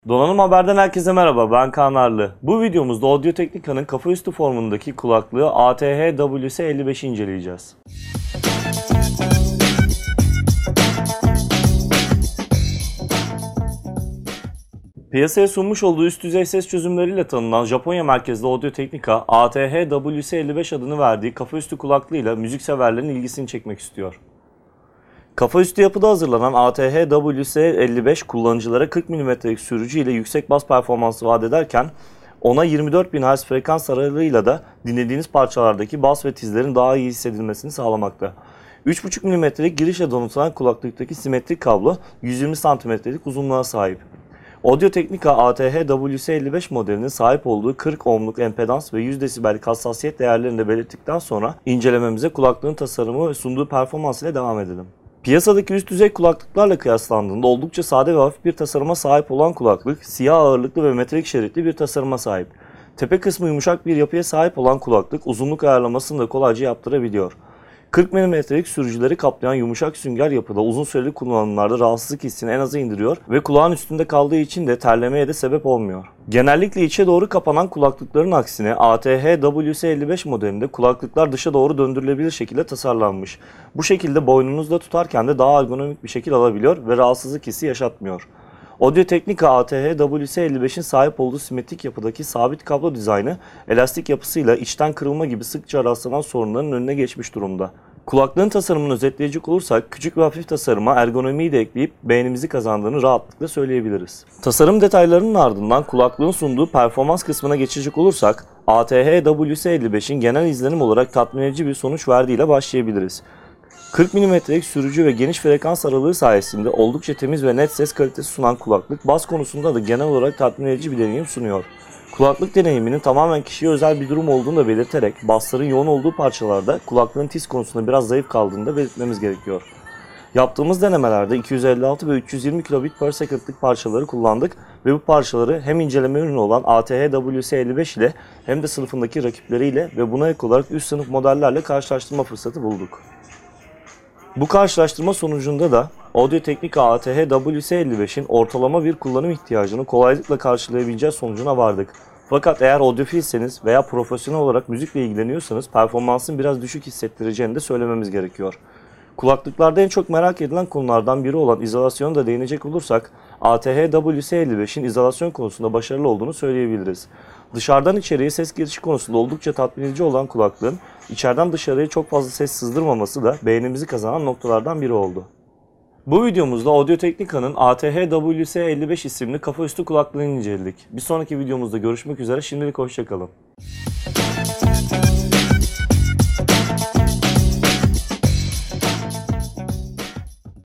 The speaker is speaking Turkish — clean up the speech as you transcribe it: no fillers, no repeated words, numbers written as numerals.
Donanım Haber'den herkese merhaba, ben Kaan Arlı. Bu videomuzda Audio-Technica'nın kafaüstü formundaki kulaklığı ATH-WS55'i inceleyeceğiz. Piyasaya sunmuş olduğu üst düzey ses çözümleriyle tanınan Japonya merkezli Audio-Technica, ATH-WS55 adını verdiği kafaüstü kulaklığıyla müzikseverlerin ilgisini çekmek istiyor. Kafaüstü yapıda hazırlanan ATH-WS55 kullanıcılara 40 mm'lik sürücü ile yüksek bas performansı vaat ederken ona 24.000 Hz frekans aralığıyla da dinlediğiniz parçalardaki bas ve tizlerin daha iyi hissedilmesini sağlamakta. 3.5 mm'lik girişle donatılan kulaklıktaki simetrik kablo 120 cm'lik uzunluğa sahip. Audio-Technica ATH-WS55 modelinin sahip olduğu 40 ohmluk empedans ve 100 desibellik hassasiyet değerlerini de belirttikten sonra incelememize kulaklığın tasarımı ve sunduğu performans ile devam edelim. Piyasadaki üst düzey kulaklıklarla kıyaslandığında oldukça sade ve hafif bir tasarıma sahip olan kulaklık, siyah ağırlıklı ve metalik şeritli bir tasarıma sahip. Tepe kısmı yumuşak bir yapıya sahip olan kulaklık, uzunluk ayarlamasını da kolayca yaptırabiliyor. 40 mm'lik sürücüleri kaplayan yumuşak sünger yapıda uzun süreli kullanımlarda rahatsızlık hissini en aza indiriyor ve kulağın üstünde kaldığı için de terlemeye de sebep olmuyor. Genellikle içe doğru kapanan kulaklıkların aksine ATH-WS55 modelinde kulaklıklar dışa doğru döndürülebilir şekilde tasarlanmış. Bu şekilde boynunuzda tutarken de daha ergonomik bir şekil alabiliyor ve rahatsızlık hissi yaşatmıyor. Audio-Technica ATH-WS55'in sahip olduğu simetrik yapıdaki sabit kablo dizaynı, elastik yapısıyla içten kırılma gibi sıkça rastlanan sorunların önüne geçmiş durumda. Kulaklığın tasarımını özetleyecek olursak, küçük ve hafif tasarıma ergonomiyi de ekleyip beğenimizi kazandığını rahatlıkla söyleyebiliriz. Tasarım detaylarının ardından kulaklığın sunduğu performans kısmına geçecek olursak, ATH-WS55'in genel izlenim olarak tatmin edici bir sonuç verdiğiyle başlayabiliriz. 40 mm'lik sürücü ve geniş frekans aralığı sayesinde oldukça temiz ve net ses kalitesi sunan kulaklık, bas konusunda da genel olarak tatmin edici bir deneyim sunuyor. Kulaklık deneyiminin tamamen kişiye özel bir durum olduğunu da belirterek, basların yoğun olduğu parçalarda kulaklığın tiz konusunda biraz zayıf kaldığını da belirtmemiz gerekiyor. Yaptığımız denemelerde 256 ve 320 kbps/s'lik parçaları kullandık ve bu parçaları hem inceleme ürünü olan ATH-WS55 ile hem de sınıfındaki rakipleriyle ve buna ek olarak üst sınıf modellerle karşılaştırma fırsatı bulduk. Bu karşılaştırma sonucunda da Audio-Technica ATH-WS55'in ortalama bir kullanım ihtiyacını kolaylıkla karşılayabileceği sonucuna vardık. Fakat eğer audiofilseniz veya profesyonel olarak müzikle ilgileniyorsanız performansın biraz düşük hissettireceğini de söylememiz gerekiyor. Kulaklıklarda en çok merak edilen konulardan biri olan izolasyona da değinecek olursak ATH-WS55'in izolasyon konusunda başarılı olduğunu söyleyebiliriz. Dışarıdan içeriye ses girişi konusunda oldukça tatmin edici olan kulaklığın içeriden dışarıya çok fazla ses sızdırmaması da beğenimizi kazanan noktalardan biri oldu. Bu videomuzda Audio-Technica'nın ATH-WS55 isimli kafaüstü kulaklığını inceledik. Bir sonraki videomuzda görüşmek üzere, şimdilik hoşça kalın.